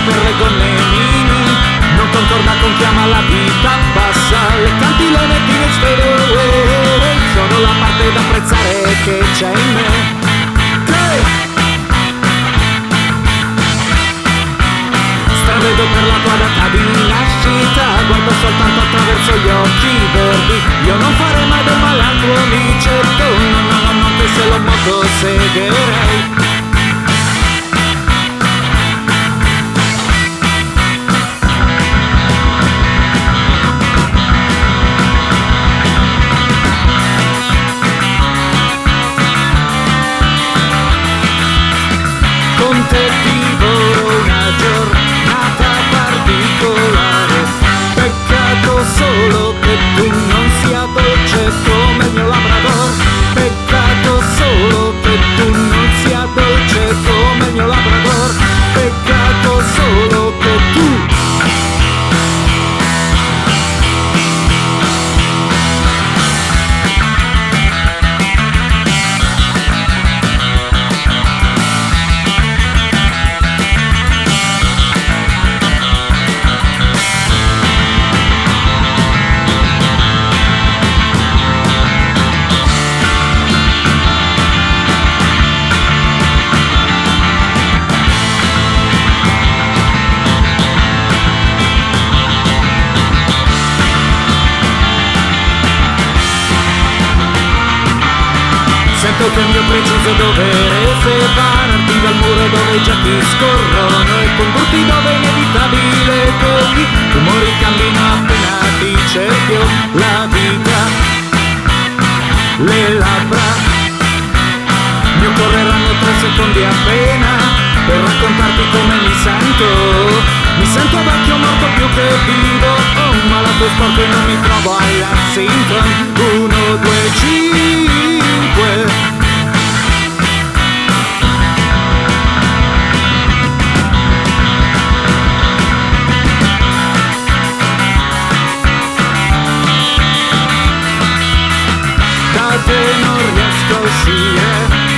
per le gonne mini, non concorda con chi ama la vita bassa. Le cantilene teenage fade away sono la parte da apprezzare che c'è in me. Stravedo per la tua data di nascita, guardo soltanto attraverso gli occhi verdi. Io non farei mai del male al tuo amiceto, no, no, no, no, che se lo motosegherei. Con te vivo una giornata particolare, peccato solo che tu non sia dolce come il mio labrador, peccato solo che tu non sia dolce come il mio labrador, peccato solo che tu. Sento che il mio preciso dovere separarti dal muro dove già ti scorrono e condurti dove è inevitabile che gli umori cambino appena ti cerchio. La vita, le labbra mi occorreranno 3 secondi appena per raccontarti come mi sento. Mi sento vecchio morto più che vivo, oh, ma la tua sport e non mi trovo alla Sinton. 1, 2, 5. Da te non riesco a uscire,